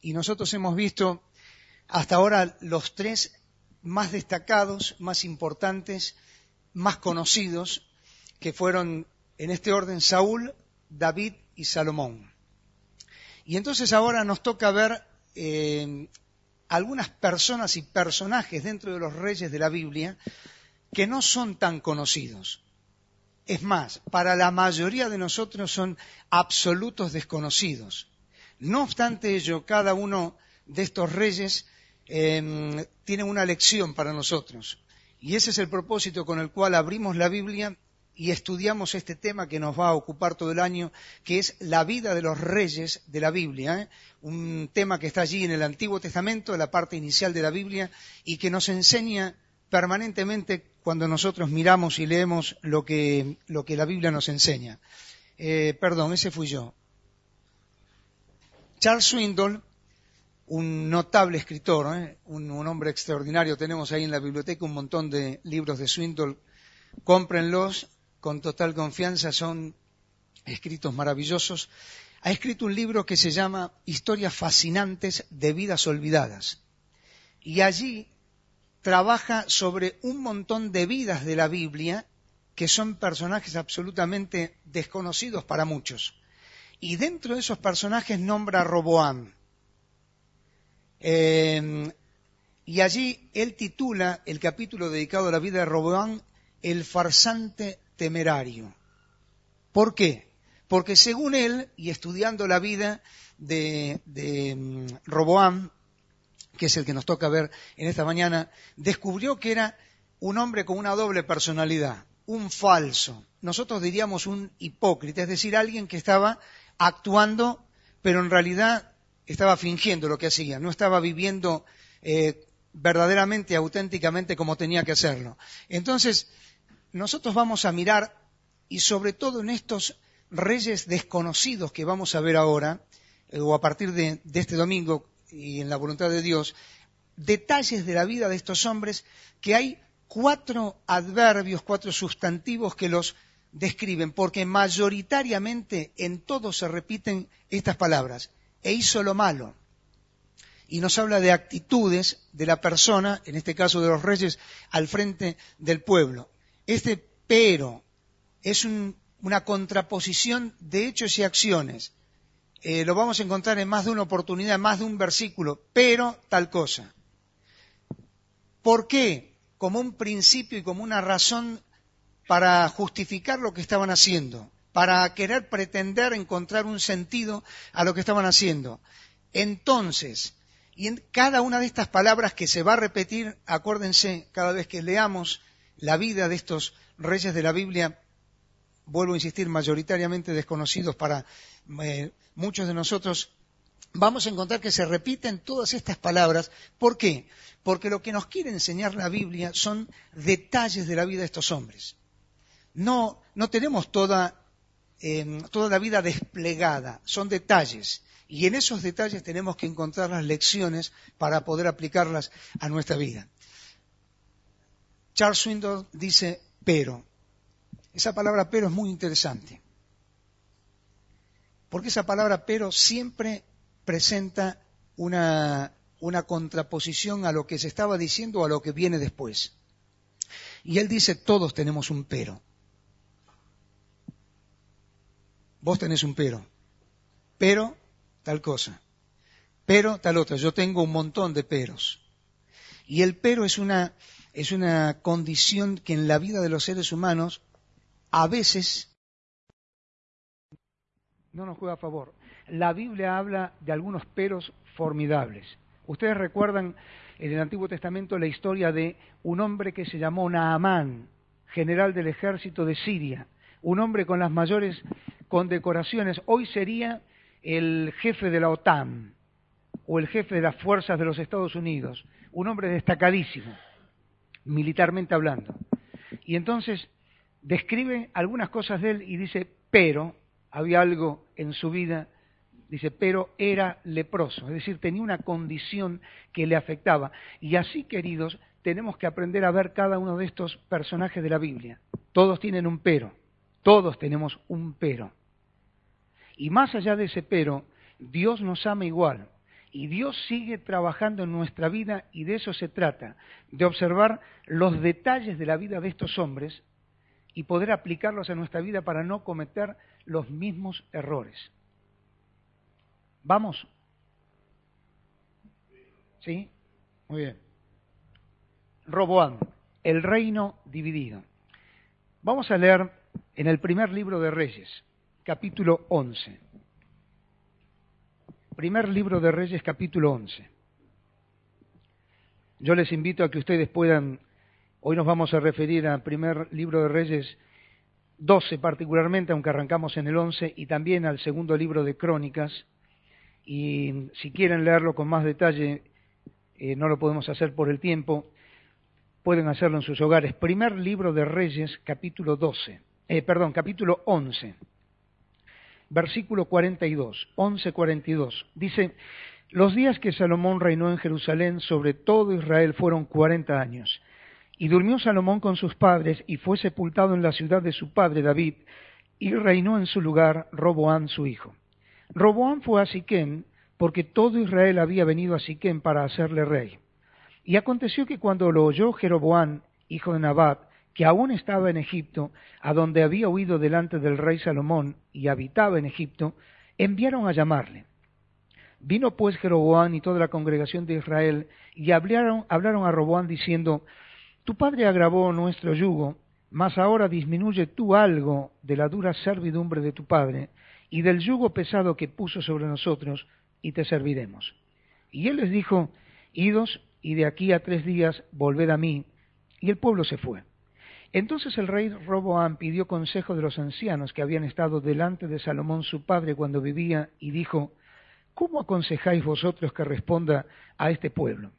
y nosotros hemos visto hasta ahora los tres más destacados, más importantes, más conocidos, que fueron en este orden Saúl, David y Salomón. Y entonces ahora nos toca ver algunas personas y personajes dentro de los reyes de la Biblia que no son tan conocidos. Es más, para la mayoría de nosotros son absolutos desconocidos. No obstante ello, cada uno de estos reyes tiene una lección para nosotros. Y ese es el propósito con el cual abrimos la Biblia y estudiamos este tema que nos va a ocupar todo el año, que es la vida de los reyes de la Biblia. Un tema que está allí en el Antiguo Testamento, en la parte inicial de la Biblia, y que nos enseña permanentemente cuando nosotros miramos y leemos lo que la Biblia nos enseña. Perdón, ese fui yo. Charles Swindoll, un notable escritor, un hombre extraordinario. Tenemos ahí en la biblioteca un montón de libros de Swindoll. Cómprenlos con total confianza, son escritos maravillosos. Ha escrito un libro que se llama Historias fascinantes de vidas olvidadas. Y allí trabaja sobre un montón de vidas de la Biblia que son personajes absolutamente desconocidos para muchos. Y dentro de esos personajes nombra a Roboam. Y allí él titula el capítulo dedicado a la vida de Roboam, El farsante temerario. ¿Por qué? Porque según él, y estudiando la vida de Roboam, que es el que nos toca ver en esta mañana, descubrió que era un hombre con una doble personalidad, un falso. Nosotros diríamos un hipócrita, es decir, alguien que estaba actuando, pero en realidad estaba fingiendo lo que hacía, no estaba viviendo verdaderamente, auténticamente como tenía que hacerlo. Entonces, nosotros vamos a mirar, y sobre todo en estos reyes desconocidos que vamos a ver ahora, o a partir de este domingo, y en la voluntad de Dios, detalles de la vida de estos hombres, que hay 4 adverbios, 4 sustantivos que los describen, porque mayoritariamente en todos se repiten estas palabras: e hizo lo malo. Y nos habla de actitudes de la persona, en este caso de los reyes, al frente del pueblo. Este pero es una contraposición de hechos y acciones. Lo vamos a encontrar en más de una oportunidad, en más de un versículo, pero tal cosa. ¿Por qué? Como un principio y como una razón para justificar lo que estaban haciendo, para querer pretender encontrar un sentido a lo que estaban haciendo. Entonces, y en cada una de estas palabras que se va a repetir, acuérdense, cada vez que leamos la vida de estos reyes de la Biblia, vuelvo a insistir, mayoritariamente desconocidos para muchos de nosotros, vamos a encontrar que se repiten todas estas palabras. ¿Por qué? Porque lo que nos quiere enseñar la Biblia son detalles de la vida de estos hombres. No tenemos toda la vida desplegada, son detalles. Y en esos detalles tenemos que encontrar las lecciones para poder aplicarlas a nuestra vida. Charles Swindoll dice pero. Esa palabra pero es muy interesante. Porque esa palabra pero siempre presenta una contraposición a lo que se estaba diciendo o a lo que viene después. Y él dice, todos tenemos un pero. Vos tenés un pero tal cosa, pero tal otra. Yo tengo un montón de peros. Y el pero es una condición que en la vida de los seres humanos a veces no nos juega a favor. La Biblia habla de algunos peros formidables. Ustedes recuerdan en el Antiguo Testamento la historia de un hombre que se llamó Naamán, general del ejército de Siria, un hombre con las mayores condecoraciones. Hoy sería el jefe de la OTAN o el jefe de las fuerzas de los Estados Unidos, un hombre destacadísimo, militarmente hablando. Y entonces describe algunas cosas de él y dice, pero, había algo en su vida, dice, pero era leproso, es decir, tenía una condición que le afectaba. Y así, queridos, tenemos que aprender a ver cada uno de estos personajes de la Biblia. Todos tienen un pero, todos tenemos un pero. Y más allá de ese pero, Dios nos ama igual. Y Dios sigue trabajando en nuestra vida y de eso se trata, de observar los detalles de la vida de estos hombres y poder aplicarlos a nuestra vida para no cometer los mismos errores. ¿Vamos? ¿Sí? Muy bien. Roboam, el reino dividido. Vamos a leer en el primer libro de Reyes, capítulo 11. Primer libro de Reyes, capítulo 11. Yo les invito a que ustedes puedan, hoy nos vamos a referir al primer libro de Reyes 12 particularmente, aunque arrancamos en el 11, y también al segundo libro de Crónicas, y si quieren leerlo con más detalle, no lo podemos hacer por el tiempo, pueden hacerlo en sus hogares. Primer libro de Reyes, capítulo 11. Versículo 42, 11:42, dice, los días que Salomón reinó en Jerusalén sobre todo Israel fueron 40 años. Y durmió Salomón con sus padres y fue sepultado en la ciudad de su padre David, y reinó en su lugar Roboam su hijo. Roboam fue a Siquem, porque todo Israel había venido a Siquem para hacerle rey. Y aconteció que cuando lo oyó Jeroboam, hijo de Nabat, que aún estaba en Egipto, a donde había huido delante del rey Salomón y habitaba en Egipto, enviaron a llamarle. Vino pues Jeroboam y toda la congregación de Israel y hablaron a Roboam diciendo, tu padre agravó nuestro yugo, mas ahora disminuye tú algo de la dura servidumbre de tu padre y del yugo pesado que puso sobre nosotros, y te serviremos. Y él les dijo, idos y de aquí a 3 días volved a mí. Y el pueblo se fue. Entonces el rey Roboam pidió consejo de los ancianos que habían estado delante de Salomón su padre cuando vivía, y dijo, ¿cómo aconsejáis vosotros que responda a este pueblo?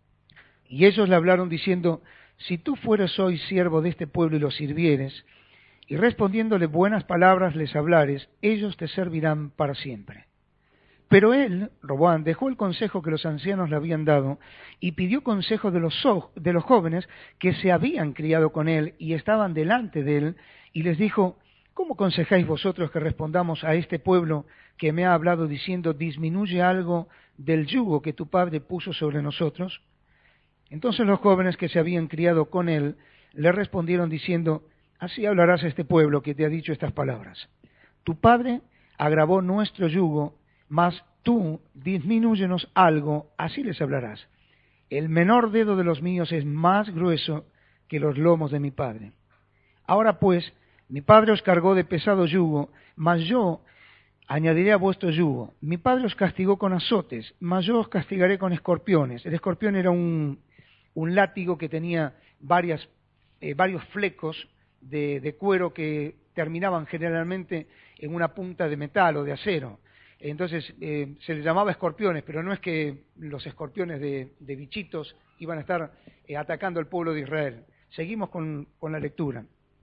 Y ellos le hablaron diciendo, si tú fueres hoy siervo de este pueblo y los sirvieres, y respondiéndole buenas palabras les hablares, ellos te servirán para siempre. Pero él, Roboam, dejó el consejo que los ancianos le habían dado y pidió consejo de los jóvenes que se habían criado con él y estaban delante de él, y les dijo, ¿cómo aconsejáis vosotros que respondamos a este pueblo que me ha hablado diciendo, disminuye algo del yugo que tu padre puso sobre nosotros? Entonces los jóvenes que se habían criado con él le respondieron diciendo, así hablarás a este pueblo que te ha dicho estas palabras. Tu padre agravó nuestro yugo, mas tú disminúyenos algo, así les hablarás. El menor dedo de los míos es más grueso que los lomos de mi padre. Ahora pues, mi padre os cargó de pesado yugo, mas yo añadiré a vuestro yugo. Mi padre os castigó con azotes, mas yo os castigaré con escorpiones. El escorpión era un látigo que tenía varios flecos de cuero que terminaban generalmente en una punta de metal o de acero. Entonces se les llamaba escorpiones, pero no es que los escorpiones de bichitos iban a estar atacando al pueblo de Israel. Seguimos con la lectura.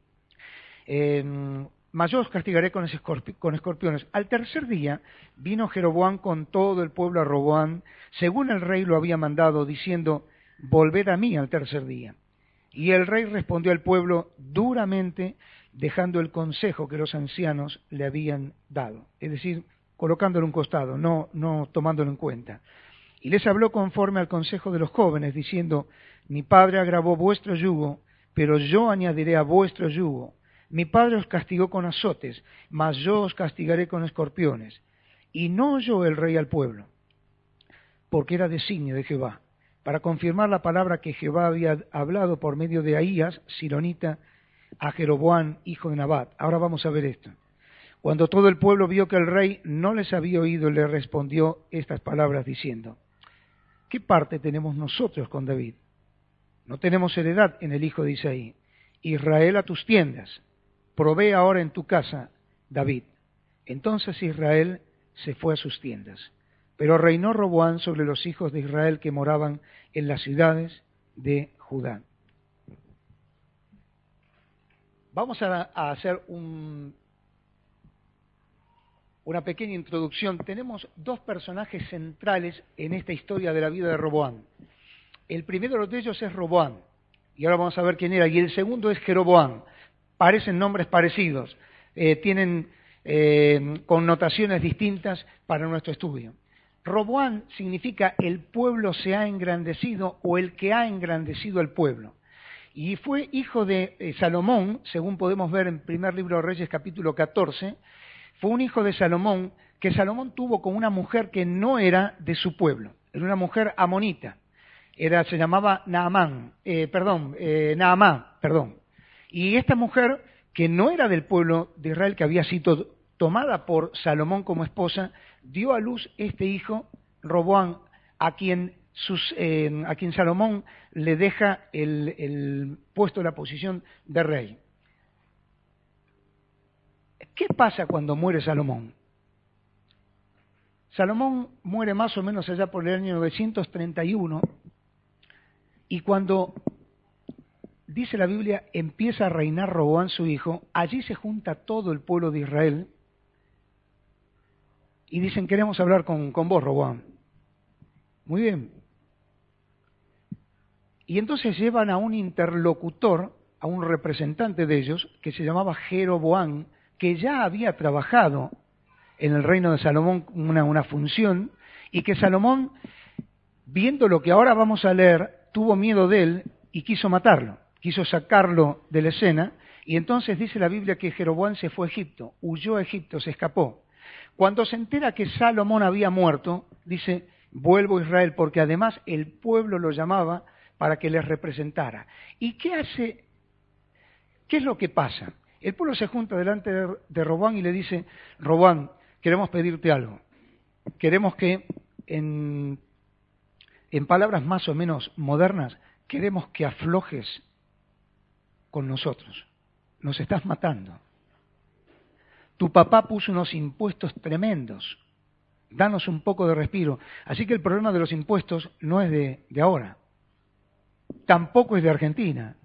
Mas yo os castigaré con escorpiones. Al tercer día vino Jeroboam con todo el pueblo a Roboam, según el rey lo había mandado, diciendo, volved a mí al tercer día. Y el rey respondió al pueblo duramente, dejando el consejo que los ancianos le habían dado. Es decir, colocándolo a un costado, no tomándolo en cuenta. Y les habló conforme al consejo de los jóvenes, diciendo, mi padre agravó vuestro yugo, pero yo añadiré a vuestro yugo. Mi padre os castigó con azotes, mas yo os castigaré con escorpiones. Y no oyó el rey al pueblo, porque era designio de Jehová, para confirmar la palabra que Jehová había hablado por medio de Ahías, silonita, a Jeroboam, hijo de Nabat. Ahora vamos a ver esto. Cuando todo el pueblo vio que el rey no les había oído, le respondió estas palabras diciendo, ¿qué parte tenemos nosotros con David? No tenemos heredad en el hijo de Isaí. Israel a tus tiendas, provee ahora en tu casa, David. Entonces Israel se fue a sus tiendas. Pero reinó Roboam sobre los hijos de Israel que moraban en las ciudades de Judá. Vamos a hacer una pequeña introducción. Tenemos 2 personajes centrales en esta historia de la vida de Roboam. El primero de ellos es Roboam, y ahora vamos a ver quién era, y el segundo es Jeroboam. Parecen nombres parecidos, tienen connotaciones distintas para nuestro estudio. Roboán significa el pueblo se ha engrandecido o el que ha engrandecido al pueblo. Y fue hijo de Salomón, según podemos ver en primer libro de Reyes capítulo 14, fue un hijo de Salomón que Salomón tuvo con una mujer que no era de su pueblo, era una mujer amonita, se llamaba Naamá. Y esta mujer, que no era del pueblo de Israel, que había sido tomada por Salomón como esposa, dio a luz este hijo, Roboán, a quien Salomón le deja el puesto, la posición de rey. ¿Qué pasa cuando muere Salomón? Salomón muere más o menos allá por el año 931, y cuando, dice la Biblia, empieza a reinar Roboán su hijo, allí se junta todo el pueblo de Israel, y dicen, queremos hablar con vos, Roboán. Muy bien. Y entonces llevan a un interlocutor, a un representante de ellos, que se llamaba Jeroboam, que ya había trabajado en el reino de Salomón una función, y que Salomón, viendo lo que ahora vamos a leer, tuvo miedo de él y quiso matarlo, quiso sacarlo de la escena, y entonces dice la Biblia que Jeroboam se fue a Egipto, huyó a Egipto, se escapó. Cuando se entera que Salomón había muerto, dice, vuelvo a Israel, porque además el pueblo lo llamaba para que les representara. ¿Y qué hace? ¿Qué es lo que pasa? El pueblo se junta delante de Roboán y le dice, Roboán, queremos pedirte algo. Queremos que, en palabras más o menos modernas, queremos que aflojes con nosotros. Nos estás matando. Tu papá puso unos impuestos tremendos. Danos un poco de respiro. Así que el problema de los impuestos no es de ahora. Tampoco es de Argentina.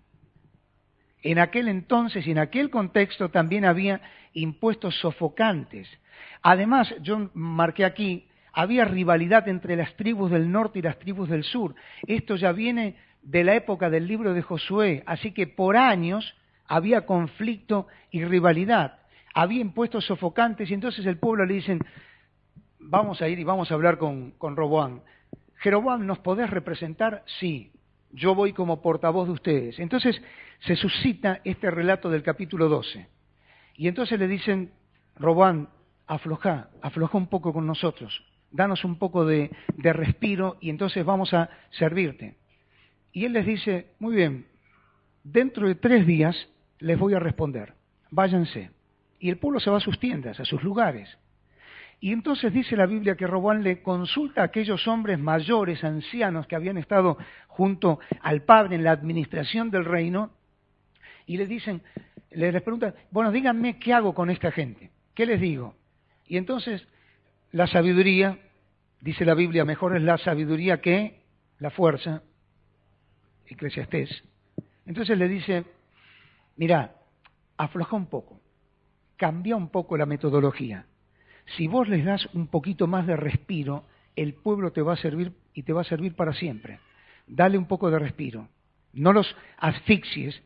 En aquel entonces y en aquel contexto también había impuestos sofocantes. Además, yo marqué aquí, había rivalidad entre las tribus del norte y las tribus del sur. Esto ya viene de la época del libro de Josué, así que por años había conflicto y rivalidad. Había impuestos sofocantes y entonces el pueblo le dicen, vamos a ir y vamos a hablar con Roboán. Jeroboam, ¿nos podés representar? Sí, yo voy como portavoz de ustedes. Entonces se suscita este relato del capítulo 12. Y entonces le dicen, Roboán, afloja un poco con nosotros, danos un poco de respiro y entonces vamos a servirte. Y él les dice, muy bien, dentro de 3 días les voy a responder, váyanse. Y el pueblo se va a sus tiendas, a sus lugares. Y entonces dice la Biblia que Roboán le consulta a aquellos hombres mayores, ancianos, que habían estado junto al padre en la administración del reino, y les preguntan, bueno, díganme qué hago con esta gente, ¿qué les digo? Y entonces la sabiduría, dice la Biblia, mejor es la sabiduría que la fuerza, Eclesiastés. Entonces le dice, mira, afloja un poco, cambia un poco la metodología. Si vos les das un poquito más de respiro, el pueblo te va a servir y te va a servir para siempre. Dale un poco de respiro, no los asfixies.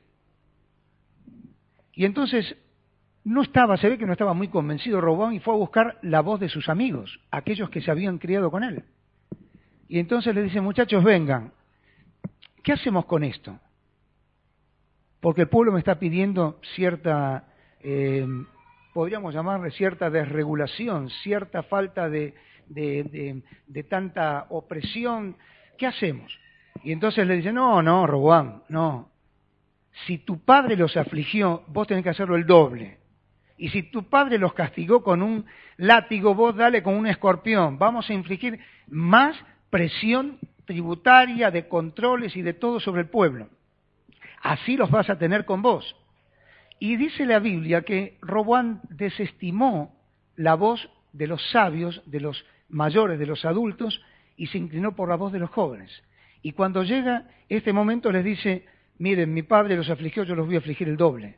Y entonces se ve que no estaba muy convencido Roboán y fue a buscar la voz de sus amigos, aquellos que se habían criado con él. Y entonces le dice, muchachos, vengan, ¿qué hacemos con esto? Porque el pueblo me está pidiendo cierta, podríamos llamarle cierta desregulación, cierta falta de tanta opresión. ¿Qué hacemos? Y entonces le dice, no, Roboán, no. Si tu padre los afligió, vos tenés que hacerlo el doble. Y si tu padre los castigó con un látigo, vos dale con un escorpión. Vamos a infligir más presión tributaria, de controles y de todo sobre el pueblo. Así los vas a tener con vos. Y dice la Biblia que Roboán desestimó la voz de los sabios, de los mayores, de los adultos, y se inclinó por la voz de los jóvenes. Y cuando llega este momento les dice, miren, mi padre los afligió, yo los voy a afligir el doble.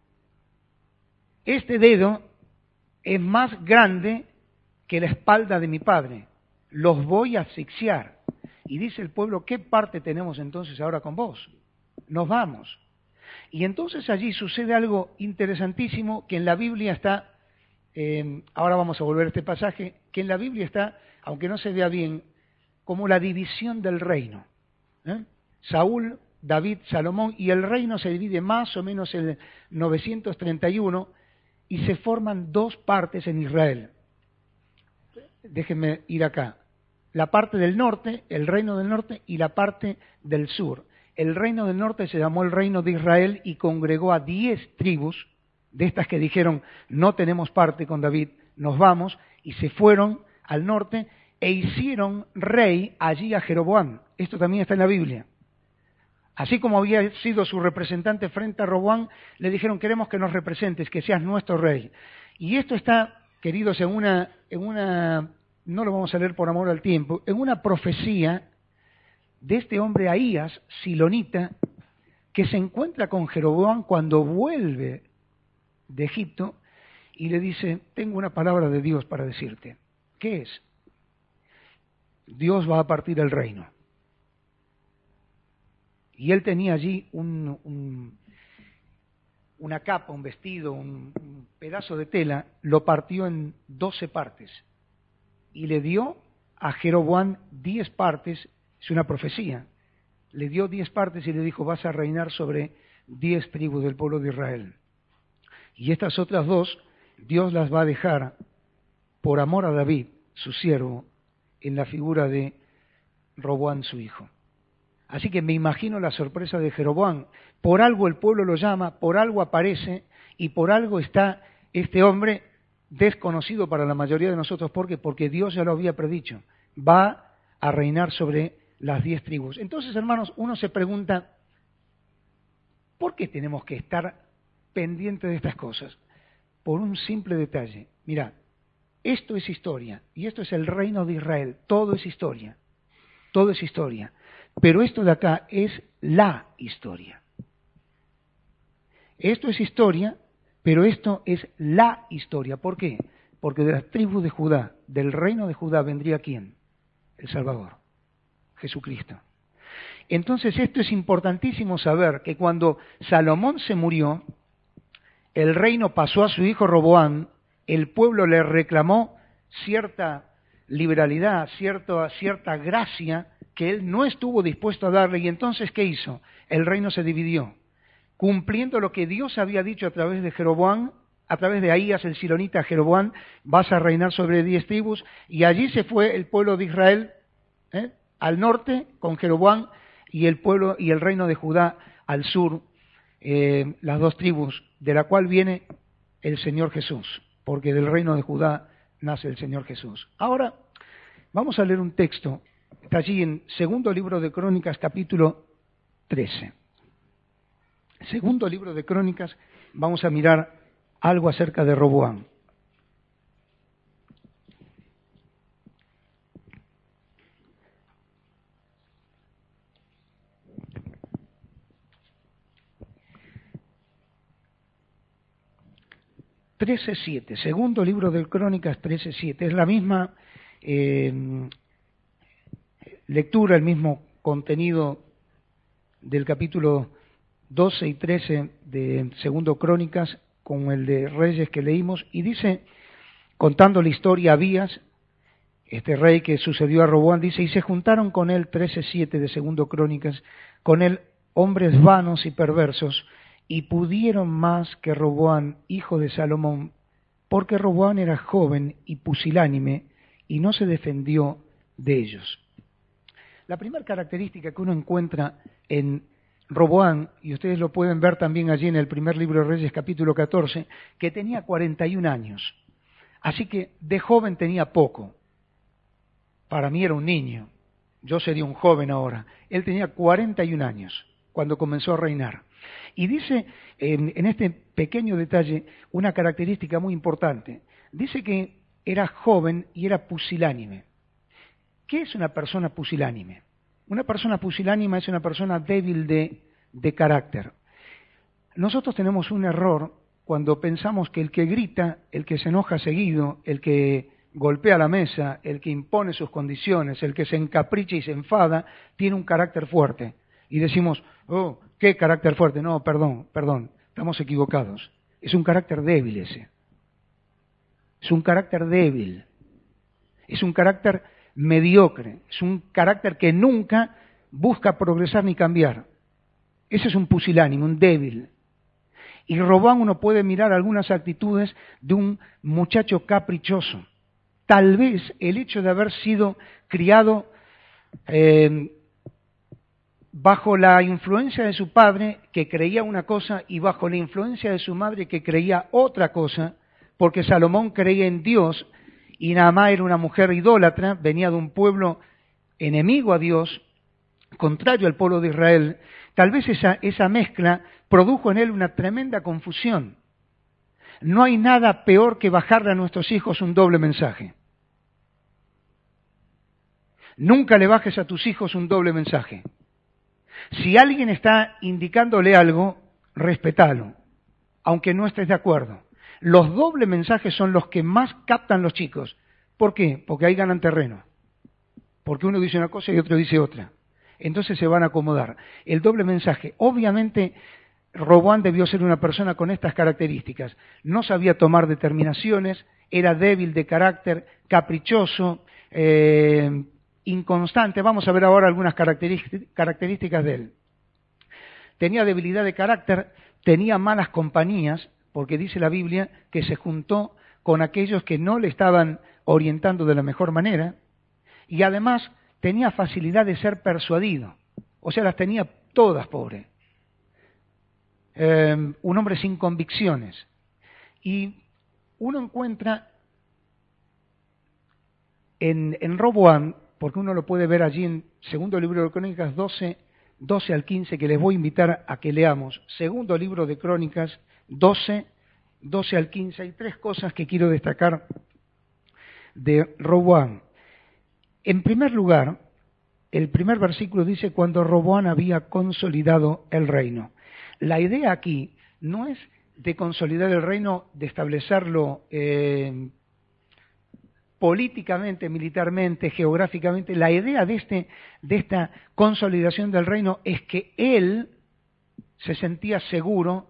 Este dedo es más grande que la espalda de mi padre. Los voy a asfixiar. Y dice el pueblo, ¿qué parte tenemos entonces ahora con vos? Nos vamos. Y entonces allí sucede algo interesantísimo que en la Biblia está ahora vamos a volver a este pasaje, que en la Biblia está, aunque no se vea bien, como la división del reino. Saúl, David, Salomón, y el reino se divide más o menos en 931 y se forman dos partes en Israel. Déjenme ir acá. La parte del norte, el reino del norte, y la parte del sur. El reino del norte se llamó el reino de Israel y congregó a 10 tribus, de estas que dijeron, no tenemos parte con David, nos vamos, y se fueron al norte e hicieron rey allí a Jeroboam. Esto también está en la Biblia. Así como había sido su representante frente a Roboam, le dijeron, queremos que nos representes, que seas nuestro rey. Y esto está, queridos, en una, no lo vamos a leer por amor al tiempo, en una profecía de este hombre Ahías, silonita, que se encuentra con Jeroboam cuando vuelve de Egipto y le dice, tengo una palabra de Dios para decirte. ¿Qué es? Dios va a partir el reino. Y él tenía allí una capa, un vestido, un pedazo de tela, lo partió en 12 partes y le dio a Jeroboam 10 partes, es una profecía, le dio 10 partes y le dijo, vas a reinar sobre 10 tribus del pueblo de Israel. Y estas otras dos, Dios las va a dejar por amor a David, su siervo, en la figura de Roboam, su hijo. Así que me imagino la sorpresa de Jeroboam. Por algo el pueblo lo llama, por algo aparece y por algo está este hombre desconocido para la mayoría de nosotros. ¿Por qué? Porque Dios ya lo había predicho. Va a reinar sobre las 10 tribus. Entonces, hermanos, uno se pregunta, ¿por qué tenemos que estar pendientes de estas cosas? Por un simple detalle. Mirá, esto es historia y esto es el reino de Israel. Todo es historia. Todo es historia. Pero esto de acá es la historia. Esto es historia, pero esto es la historia. ¿Por qué? Porque de las tribus de Judá, del reino de Judá, vendría ¿quién? El Salvador, Jesucristo. Entonces esto es importantísimo saber, que cuando Salomón se murió, el reino pasó a su hijo Roboam, el pueblo le reclamó cierta liberalidad, cierta gracia, que él no estuvo dispuesto a darle, y entonces, ¿qué hizo? El reino se dividió, cumpliendo lo que Dios había dicho a través de Jeroboam, a través de Ahías el silonita, Jeroboam, vas a reinar sobre 10 tribus, y allí se fue el pueblo de Israel al norte con Jeroboam, y el pueblo y el reino de Judá al sur, las 2 tribus, de la cual viene el Señor Jesús, porque del reino de Judá nace el Señor Jesús. Ahora, vamos a leer un texto. Está allí en Segundo Libro de Crónicas, capítulo 13. Segundo Libro de Crónicas, vamos a mirar algo acerca de Roboam. Segundo Libro de Crónicas 13:7. Es la misma lectura, el mismo contenido del capítulo 12 y 13 de Segundo Crónicas con el de Reyes que leímos, y dice, contando la historia Abías, este rey que sucedió a Roboam, dice, y se juntaron con él, 13:7 de Segundo Crónicas, con él hombres vanos y perversos, y pudieron más que Roboam, hijo de Salomón, porque Roboam era joven y pusilánime, y no se defendió de ellos. La primera característica que uno encuentra en Roboam, y ustedes lo pueden ver también allí en el primer libro de Reyes, capítulo 14, que tenía 41 años. Así que de joven tenía poco. Para mí era un niño. Yo sería un joven ahora. Él tenía 41 años cuando comenzó a reinar. Y dice en este pequeño detalle una característica muy importante. Dice que era joven y era pusilánime. ¿Qué es una persona pusilánime? Una persona pusilánime es una persona débil de carácter. Nosotros tenemos un error cuando pensamos que el que grita, el que se enoja seguido, el que golpea la mesa, el que impone sus condiciones, el que se encapricha y se enfada, tiene un carácter fuerte. Y decimos, oh, ¿qué carácter fuerte? No, perdón, estamos equivocados. Es un carácter débil ese. Es un carácter débil. Es un carácter mediocre. Es un carácter que nunca busca progresar ni cambiar. Ese es un pusilánime, un débil. Y Roboam uno puede mirar algunas actitudes de un muchacho caprichoso. Tal vez el hecho de haber sido criado bajo la influencia de su padre, que creía una cosa, y bajo la influencia de su madre, que creía otra cosa, porque Salomón creía en Dios y Naamá era una mujer idólatra, venía de un pueblo enemigo a Dios, contrario al pueblo de Israel. Tal vez esa mezcla produjo en él una tremenda confusión. No hay nada peor que bajarle a nuestros hijos un doble mensaje. Nunca le bajes a tus hijos un doble mensaje. Si alguien está indicándole algo, respétalo, aunque no estés de acuerdo. Los dobles mensajes son los que más captan los chicos. ¿Por qué? Porque ahí ganan terreno. Porque uno dice una cosa y otro dice otra. Entonces se van a acomodar. El doble mensaje. Obviamente, Roboam debió ser una persona con estas características. No sabía tomar determinaciones, era débil de carácter, caprichoso, inconstante. Vamos a ver ahora algunas características de él. Tenía debilidad de carácter, tenía malas compañías, porque dice la Biblia que se juntó con aquellos que no le estaban orientando de la mejor manera, y además tenía facilidad de ser persuadido, o sea, las tenía todas, pobre. Un hombre sin convicciones. Y uno encuentra en Roboam, porque uno lo puede ver allí en segundo libro de Crónicas 12 al 15, que les voy a invitar a que leamos. Segundo libro de Crónicas 12 al 15. Hay tres cosas que quiero destacar de Roboam. En primer lugar, el primer versículo dice: cuando Roboam había consolidado el reino. La idea aquí no es de consolidar el reino, de establecerlo políticamente, militarmente, geográficamente. La idea de esta consolidación del reino es que él se sentía seguro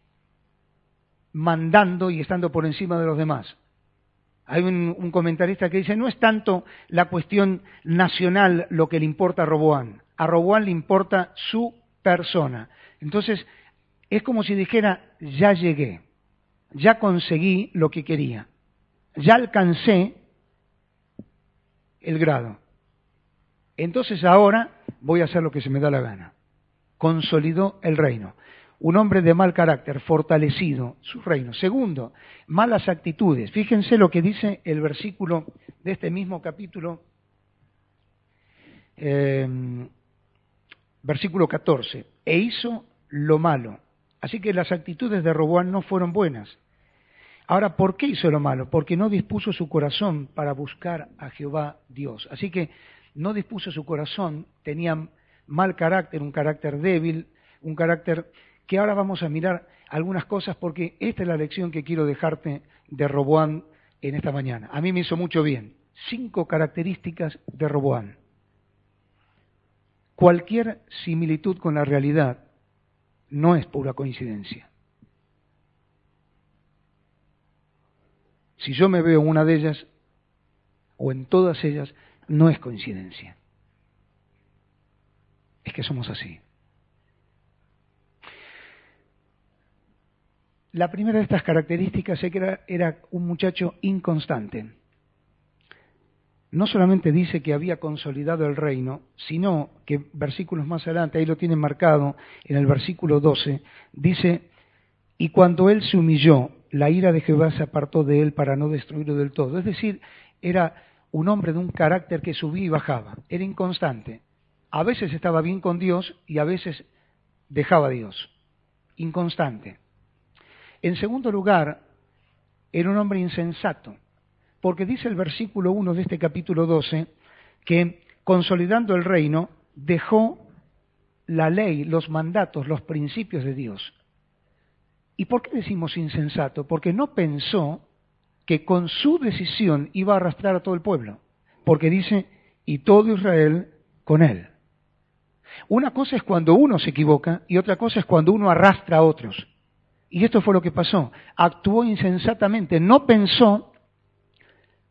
mandando y estando por encima de los demás. Hay un comentarista que dice: no es tanto la cuestión nacional lo que le importa a Roboam le importa su persona. Entonces, es como si dijera: ya llegué, ya conseguí lo que quería, ya alcancé el grado. Entonces ahora voy a hacer lo que se me da la gana. Consolidó el reino. Un hombre de mal carácter, fortalecido su reino. Segundo, malas actitudes. Fíjense lo que dice el versículo de este mismo capítulo, versículo 14. E hizo lo malo. Así que las actitudes de Roboam no fueron buenas. Ahora, ¿por qué hizo lo malo? Porque no dispuso su corazón para buscar a Jehová Dios. Así que no dispuso su corazón, tenía mal carácter, un carácter débil, un carácter que ahora vamos a mirar algunas cosas, porque esta es la lección que quiero dejarte de Roboam en esta mañana. A mí me hizo mucho bien. 5 características de Roboam. Cualquier similitud con la realidad no es pura coincidencia. Si yo me veo en una de ellas, o en todas ellas, no es coincidencia. Es que somos así. La primera de estas características es que era un muchacho inconstante. No solamente dice que había consolidado el reino, sino que versículos más adelante, ahí lo tienen marcado, en el versículo 12, dice: y cuando él se humilló, la ira de Jehová se apartó de él para no destruirlo del todo. Es decir, era un hombre de un carácter que subía y bajaba, era inconstante. A veces estaba bien con Dios y a veces dejaba a Dios. Inconstante. En segundo lugar, era un hombre insensato, porque dice el versículo 1 de este capítulo 12 que, consolidando el reino, dejó la ley, los mandatos, los principios de Dios. ¿Y por qué decimos insensato? Porque no pensó que con su decisión iba a arrastrar a todo el pueblo, porque dice: y todo Israel con él. Una cosa es cuando uno se equivoca y otra cosa es cuando uno arrastra a otros. Y esto fue lo que pasó. Actuó insensatamente, no pensó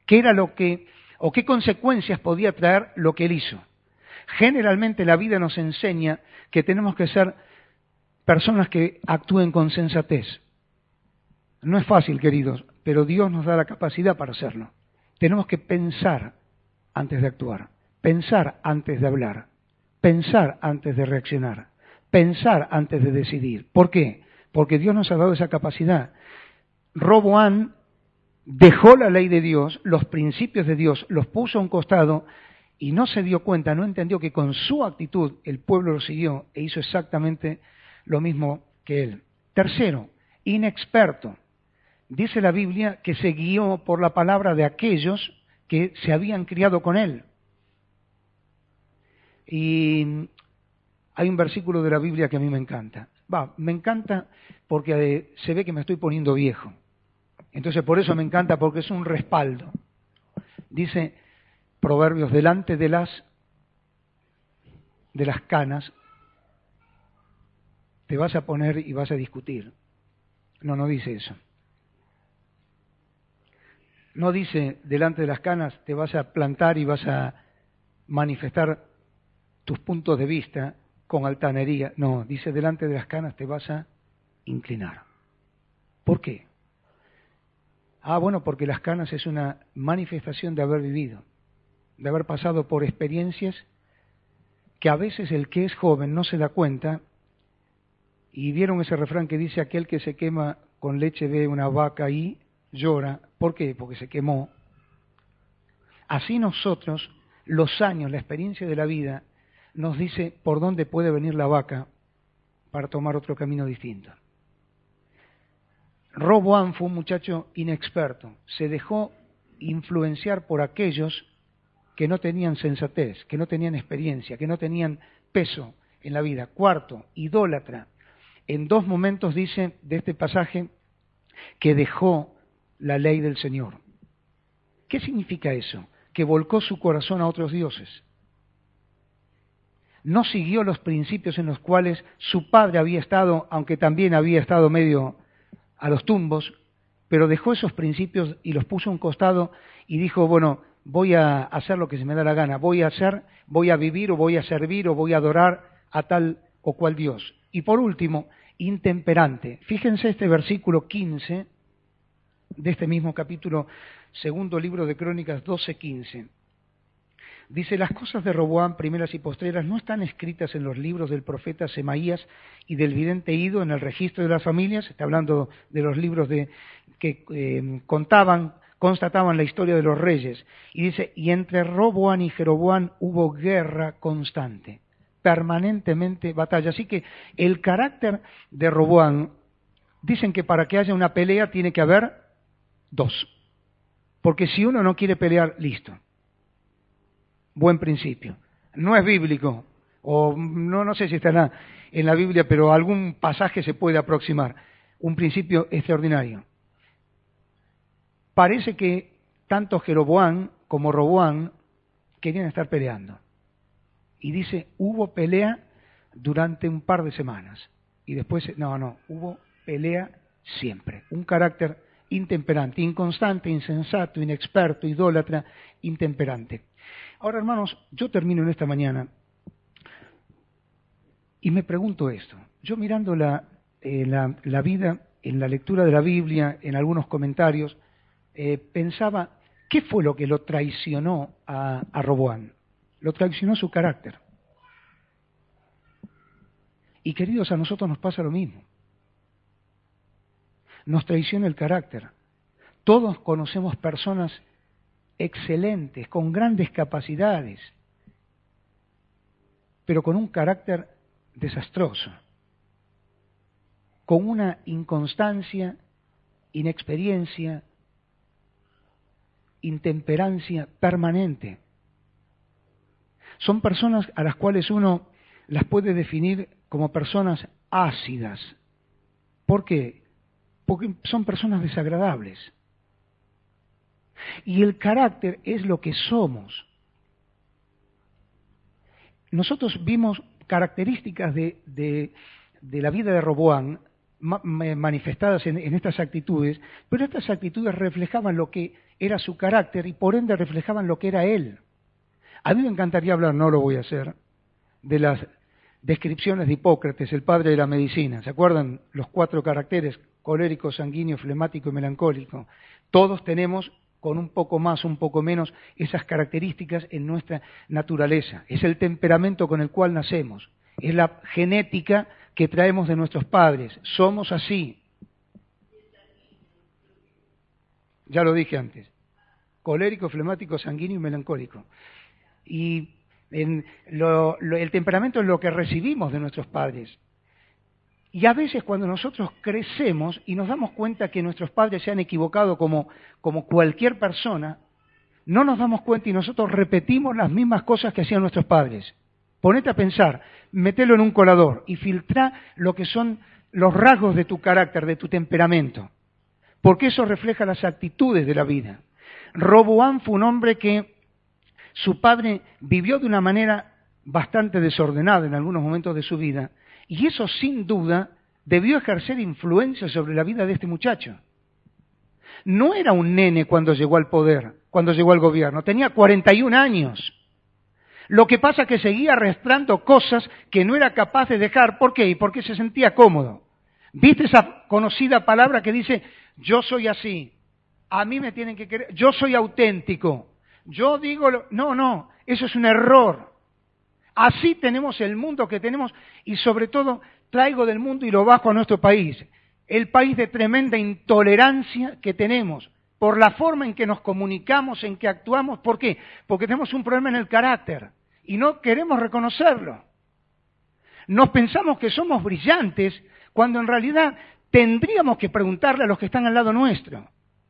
qué era lo que, o qué consecuencias podía traer lo que él hizo. Generalmente la vida nos enseña que tenemos que ser personas que actúen con sensatez. No es fácil, queridos, pero Dios nos da la capacidad para hacerlo. Tenemos que pensar antes de actuar, pensar antes de hablar, pensar antes de reaccionar, pensar antes de decidir. ¿Por qué? Porque Dios nos ha dado esa capacidad. Roboam dejó la ley de Dios, los principios de Dios, los puso a un costado y no se dio cuenta, no entendió que con su actitud el pueblo lo siguió e hizo exactamente lo mismo que él. Tercero, inexperto. Dice la Biblia que se guió por la palabra de aquellos que se habían criado con él. Y hay un versículo de la Biblia que a mí me encanta. Me encanta porque se ve que me estoy poniendo viejo. Entonces por eso me encanta, porque es un respaldo. Dice Proverbios, delante de las canas te vas a poner y vas a discutir. No dice eso. No dice delante de las canas te vas a plantar y vas a manifestar tus puntos de vista con altanería. No, dice delante de las canas te vas a inclinar. ¿Por qué? Bueno, porque las canas es una manifestación de haber vivido, de haber pasado por experiencias que a veces el que es joven no se da cuenta. Y vieron ese refrán que dice, aquel que se quema con leche ve una vaca y llora. ¿Por qué? Porque se quemó. Así nosotros, los años, la experiencia de la vida, nos dice por dónde puede venir la vaca para tomar otro camino distinto. Roboam fue un muchacho inexperto, se dejó influenciar por aquellos que no tenían sensatez, que no tenían experiencia, que no tenían peso en la vida. Cuarto, idólatra. En 2 momentos dice de este pasaje que dejó la ley del Señor. ¿Qué significa eso? Que volcó su corazón a otros dioses. No siguió los principios en los cuales su padre había estado, aunque también había estado medio a los tumbos, pero dejó esos principios y los puso a un costado y dijo, bueno, voy a hacer lo que se me da la gana, voy a vivir o voy a servir o voy a adorar a tal o cual Dios. Y por último, intemperante. Fíjense este versículo 15 de este mismo capítulo, segundo libro de Crónicas 12:15. Dice, las cosas de Roboam, primeras y postreras, no están escritas en los libros del profeta Semaías y del vidente Ido en el registro de las familias. Está hablando de los libros que constataban la historia de los reyes. Y dice, y entre Roboam y Jeroboam hubo guerra constante, permanentemente batalla. Así que el carácter de Roboam, dicen que para que haya una pelea tiene que haber 2. Porque si uno no quiere pelear, listo. Buen principio. No es bíblico, o no sé si está en la Biblia, pero algún pasaje se puede aproximar. Un principio extraordinario. Parece que tanto Jeroboam como Roboam querían estar peleando. Y dice, hubo pelea durante un par de semanas. Y después, hubo pelea siempre. Un carácter intemperante, inconstante, insensato, inexperto, idólatra, intemperante. Ahora, hermanos, yo termino en esta mañana y me pregunto esto. Yo mirando la vida, en la lectura de la Biblia, en algunos comentarios, pensaba, ¿qué fue lo que lo traicionó a Roboam? Lo traicionó su carácter. Y queridos, a nosotros nos pasa lo mismo. Nos traiciona el carácter. Todos conocemos personas excelentes, con grandes capacidades, pero con un carácter desastroso, con una inconstancia, inexperiencia, intemperancia permanente. Son personas a las cuales uno las puede definir como personas ácidas. ¿Por qué? Porque son personas desagradables. Y el carácter es lo que somos. Nosotros vimos características de la vida de Roboam manifestadas en estas actitudes, pero estas actitudes reflejaban lo que era su carácter y por ende reflejaban lo que era él. A mí me encantaría hablar, no lo voy a hacer, de las descripciones de Hipócrates, el padre de la medicina. ¿Se acuerdan? Los 4 caracteres: colérico, sanguíneo, flemático y melancólico. Todos tenemos, con un poco más, un poco menos, esas características en nuestra naturaleza. Es el temperamento con el cual nacemos. Es la genética que traemos de nuestros padres. Somos así. Ya lo dije antes. Colérico, flemático, sanguíneo y melancólico. Y el temperamento es lo que recibimos de nuestros padres. Y a veces cuando nosotros crecemos y nos damos cuenta que nuestros padres se han equivocado como cualquier persona, no nos damos cuenta y nosotros repetimos las mismas cosas que hacían nuestros padres. Ponete a pensar, metelo en un colador y filtrá lo que son los rasgos de tu carácter, de tu temperamento, porque eso refleja las actitudes de la vida. Roboam fue un hombre que su padre vivió de una manera bastante desordenada en algunos momentos de su vida, y eso sin duda debió ejercer influencia sobre la vida de este muchacho. No era un nene cuando llegó al poder, cuando llegó al gobierno, tenía 41 años. Lo que pasa es que seguía arrastrando cosas que no era capaz de dejar. ¿Por qué? Porque se sentía cómodo. ¿Viste esa conocida palabra que dice, yo soy así, a mí me tienen que querer, yo soy auténtico, yo digo, no, eso es un error. Así tenemos el mundo que tenemos y sobre todo traigo del mundo y lo bajo a nuestro país. El país de tremenda intolerancia que tenemos por la forma en que nos comunicamos, en que actuamos. ¿Por qué? Porque tenemos un problema en el carácter y no queremos reconocerlo. Nos pensamos que somos brillantes cuando en realidad tendríamos que preguntarle a los que están al lado nuestro.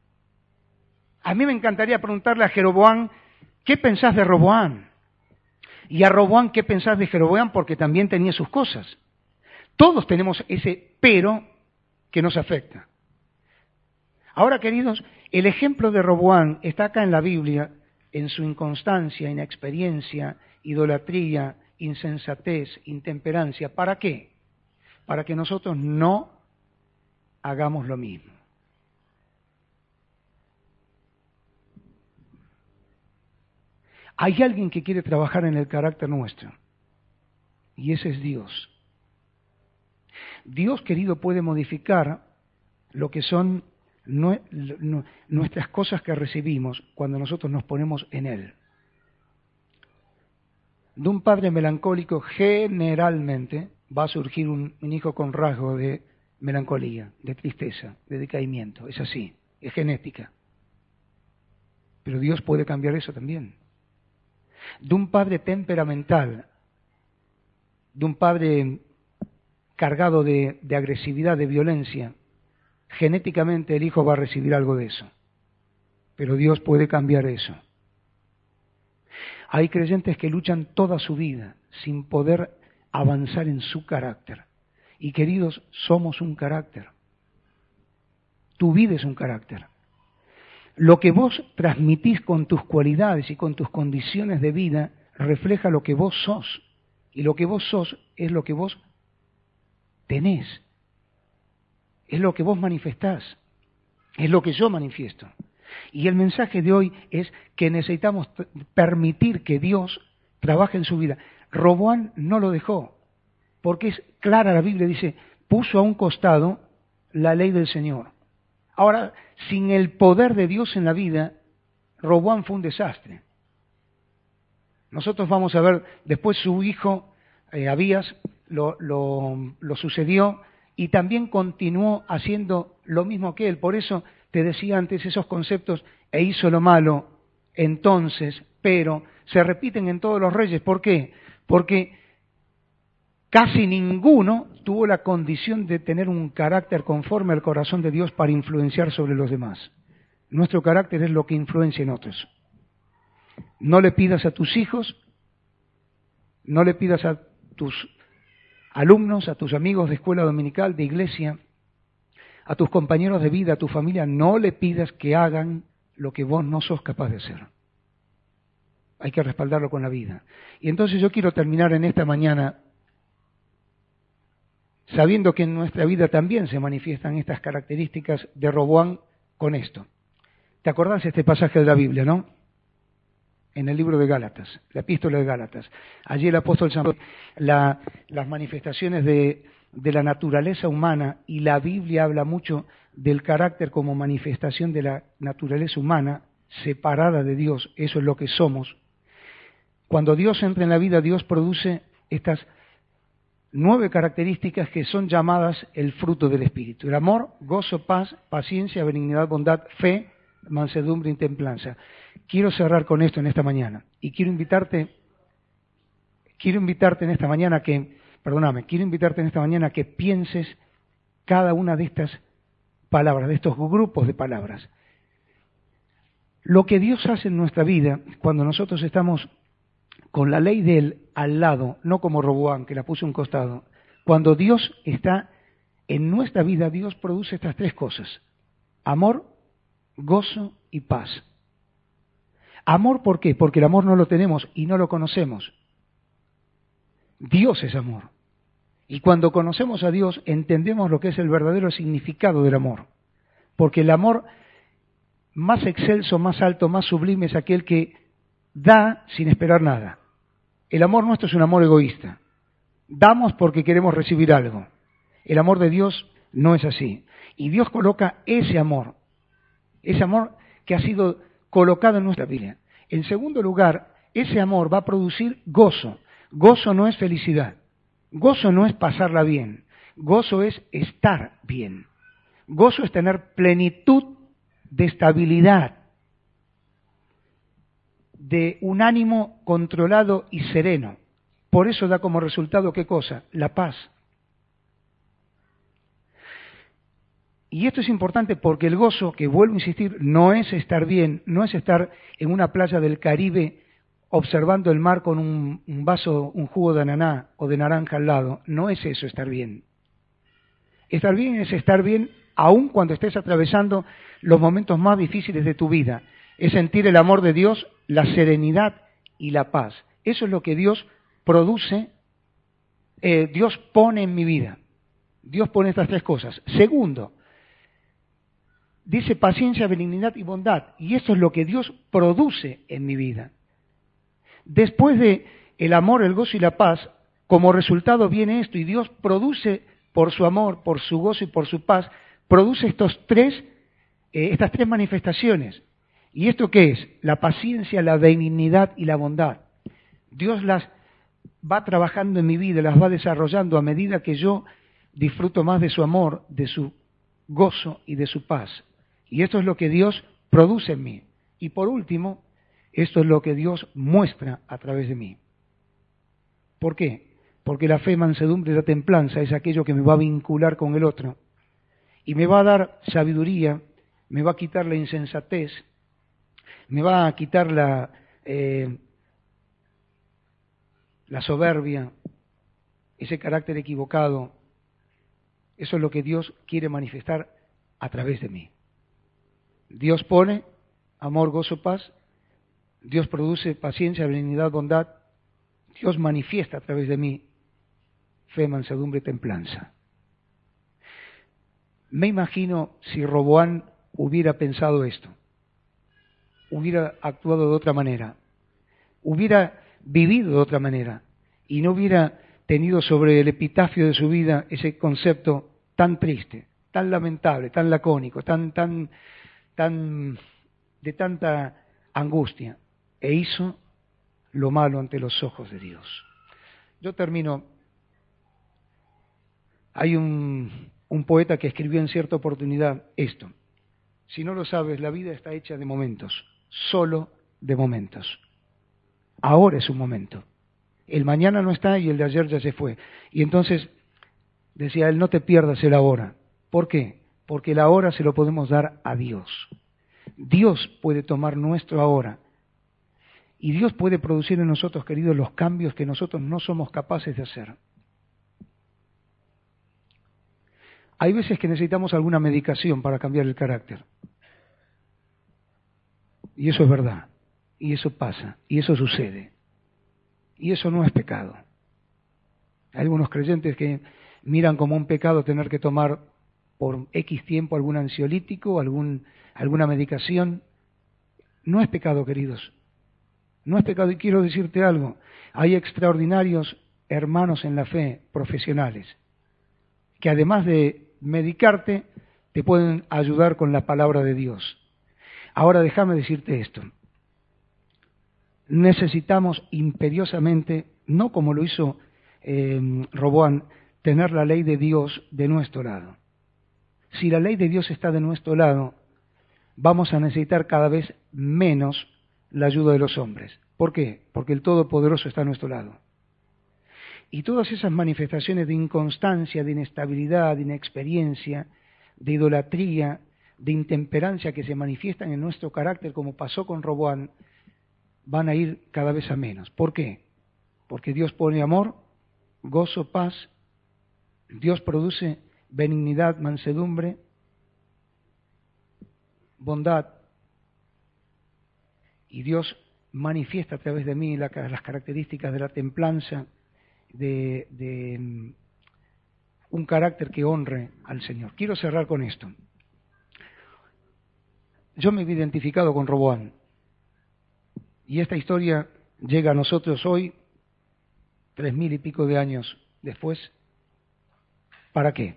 A mí me encantaría preguntarle a Jeroboam, ¿qué pensás de Roboam? Y a Roboam, ¿qué pensás de Jeroboam? Porque también tenía sus cosas. Todos tenemos ese pero que nos afecta. Ahora, queridos, el ejemplo de Roboam está acá en la Biblia, en su inconstancia, inexperiencia, idolatría, insensatez, intemperancia. ¿Para qué? Para que nosotros no hagamos lo mismo. Hay alguien que quiere trabajar en el carácter nuestro, y ese es Dios. Dios, querido, puede modificar lo que son nuestras cosas que recibimos cuando nosotros nos ponemos en Él. De un padre melancólico generalmente va a surgir un hijo con rasgo de melancolía, de tristeza, de decaimiento. Es así, es genética. Pero Dios puede cambiar eso también. De un padre temperamental, de un padre cargado de agresividad, de violencia, genéticamente el hijo va a recibir algo de eso. Pero Dios puede cambiar eso. Hay creyentes que luchan toda su vida sin poder avanzar en su carácter. Y queridos, somos un carácter. Tu vida es un carácter. Lo que vos transmitís con tus cualidades y con tus condiciones de vida refleja lo que vos sos. Y lo que vos sos es lo que vos tenés. Es lo que vos manifestás. Es lo que yo manifiesto. Y el mensaje de hoy es que necesitamos permitir que Dios trabaje en su vida. Roboam no lo dejó, porque es clara la Biblia, dice, puso a un costado la ley del Señor. Ahora, sin el poder de Dios en la vida, Roboam fue un desastre. Nosotros vamos a ver, después su hijo Abías lo sucedió y también continuó haciendo lo mismo que él. Por eso te decía antes esos conceptos, e hizo lo malo, entonces, pero, se repiten en todos los reyes. ¿Por qué? Porque casi ninguno tuvo la condición de tener un carácter conforme al corazón de Dios para influenciar sobre los demás. Nuestro carácter es lo que influencia en otros. No le pidas a tus hijos, no le pidas a tus alumnos, a tus amigos de escuela dominical, de iglesia, a tus compañeros de vida, a tu familia, no le pidas que hagan lo que vos no sos capaz de hacer. Hay que respaldarlo con la vida. Y entonces yo quiero terminar en esta mañana sabiendo que en nuestra vida también se manifiestan estas características de Roboam con esto. ¿Te acordás de este pasaje de la Biblia, no? En el libro de Gálatas, la epístola de Gálatas. Allí el apóstol San Pablo, las manifestaciones de la naturaleza humana, y la Biblia habla mucho del carácter como manifestación de la naturaleza humana, separada de Dios, eso es lo que somos. Cuando Dios entra en la vida, Dios produce estas 9 características que son llamadas el fruto del Espíritu: el amor, gozo, paz, paciencia, benignidad, bondad, fe, mansedumbre y templanza. Quiero cerrar con esto en esta mañana y quiero invitarte en esta mañana que pienses cada una de estas palabras, de estos grupos de palabras. Lo que Dios hace en nuestra vida cuando nosotros estamos con la ley de Él al lado, no como Roboam, que la puso a un costado. Cuando Dios está en nuestra vida, Dios produce estas 3 cosas: amor, gozo y paz. Amor, ¿por qué? Porque el amor no lo tenemos y no lo conocemos. Dios es amor. Y cuando conocemos a Dios, entendemos lo que es el verdadero significado del amor. Porque el amor más excelso, más alto, más sublime es aquel que da sin esperar nada. El amor nuestro es un amor egoísta. Damos porque queremos recibir algo. El amor de Dios no es así. Y Dios coloca ese amor que ha sido colocado en nuestra vida. En segundo lugar, ese amor va a producir gozo. Gozo no es felicidad. Gozo no es pasarla bien. Gozo es estar bien. Gozo es tener plenitud de estabilidad, de un ánimo controlado y sereno. Por eso da como resultado, ¿qué cosa? La paz. Y esto es importante porque el gozo, que vuelvo a insistir, no es estar bien, no es estar en una playa del Caribe observando el mar con un vaso, un jugo de ananá o de naranja al lado. No es eso estar bien. Estar bien es estar bien aun cuando estés atravesando los momentos más difíciles de tu vida. Es sentir el amor de Dios, la serenidad y la paz. Eso es lo que Dios produce, Dios pone en mi vida. Dios pone estas 3 cosas. Segundo, dice paciencia, benignidad y bondad. Y esto es lo que Dios produce en mi vida. Después de el amor, el gozo y la paz, como resultado viene esto. Y Dios produce por su amor, por su gozo y por su paz, produce estas 3 manifestaciones. ¿Y esto qué es? La paciencia, la benignidad y la bondad. Dios las va trabajando en mi vida, las va desarrollando a medida que yo disfruto más de su amor, de su gozo y de su paz. Y esto es lo que Dios produce en mí. Y por último, esto es lo que Dios muestra a través de mí. ¿Por qué? Porque la fe, mansedumbre y la templanza es aquello que me va a vincular con el otro. Y me va a dar sabiduría, me va a quitar la insensatez, me va a quitar la soberbia, ese carácter equivocado. Eso es lo que Dios quiere manifestar a través de mí. Dios pone amor, gozo, paz. Dios produce paciencia, benignidad, bondad. Dios manifiesta a través de mí fe, mansedumbre y templanza. Me imagino si Roboam hubiera pensado esto, hubiera actuado de otra manera, hubiera vivido de otra manera y no hubiera tenido sobre el epitafio de su vida ese concepto tan triste, tan lamentable, tan lacónico, tan de tanta angustia, e hizo lo malo ante los ojos de Dios. Yo termino. Hay un poeta que escribió en cierta oportunidad esto: si no lo sabes, la vida está hecha de momentos, solo de momentos. Ahora es un momento. El mañana no está y el de ayer ya se fue. Y entonces decía él, no te pierdas el ahora. ¿Por qué? Porque el ahora se lo podemos dar a Dios. Dios puede tomar nuestro ahora. Y Dios puede producir en nosotros, queridos, los cambios que nosotros no somos capaces de hacer. Hay veces que necesitamos alguna medicación para cambiar el carácter. Y eso es verdad. Y eso pasa. Y eso sucede. Y eso no es pecado. Hay algunos creyentes que miran como un pecado tener que tomar por X tiempo algún ansiolítico, alguna medicación. No es pecado, queridos. No es pecado, y quiero decirte algo. Hay extraordinarios hermanos en la fe, profesionales, que además de medicarte, te pueden ayudar con la palabra de Dios. Ahora déjame decirte esto. Necesitamos imperiosamente, no como lo hizo Roboam, tener la ley de Dios de nuestro lado. Si la ley de Dios está de nuestro lado, vamos a necesitar cada vez menos la ayuda de los hombres. ¿Por qué? Porque el Todopoderoso está a nuestro lado. Y todas esas manifestaciones de inconstancia, de inestabilidad, de inexperiencia, de idolatría, de intemperancia que se manifiestan en nuestro carácter, como pasó con Roboam, van a ir cada vez a menos. ¿Por qué? Porque Dios pone amor, gozo, paz. Dios produce benignidad, mansedumbre, bondad. Y Dios manifiesta a través de mí las características de la templanza, de un carácter que honre al Señor. Quiero cerrar con esto. Yo me he identificado con Roboam. Y esta historia llega a nosotros hoy, 3000 y pico de años después. ¿Para qué?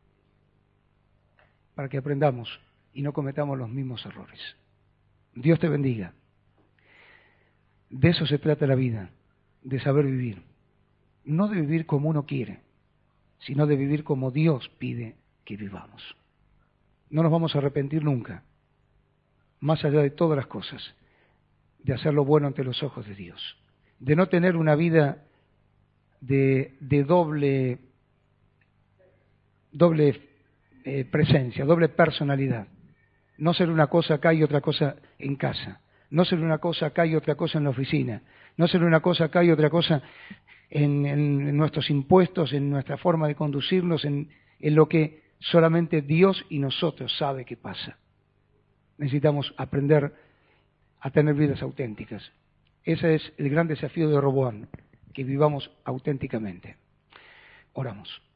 Para que aprendamos y no cometamos los mismos errores. Dios te bendiga. De eso se trata la vida, de saber vivir. No de vivir como uno quiere, sino de vivir como Dios pide que vivamos. No nos vamos a arrepentir nunca, más allá de todas las cosas, de hacer lo bueno ante los ojos de Dios, de no tener una vida de doble presencia, doble personalidad. No ser una cosa acá y otra cosa en casa. No ser una cosa acá y otra cosa en la oficina. No ser una cosa acá y otra cosa en nuestros impuestos, en nuestra forma de conducirnos, en lo que solamente Dios y nosotros sabe que pasa. Necesitamos aprender a tener vidas auténticas. Ese es el gran desafío de Roboam, que vivamos auténticamente. Oramos.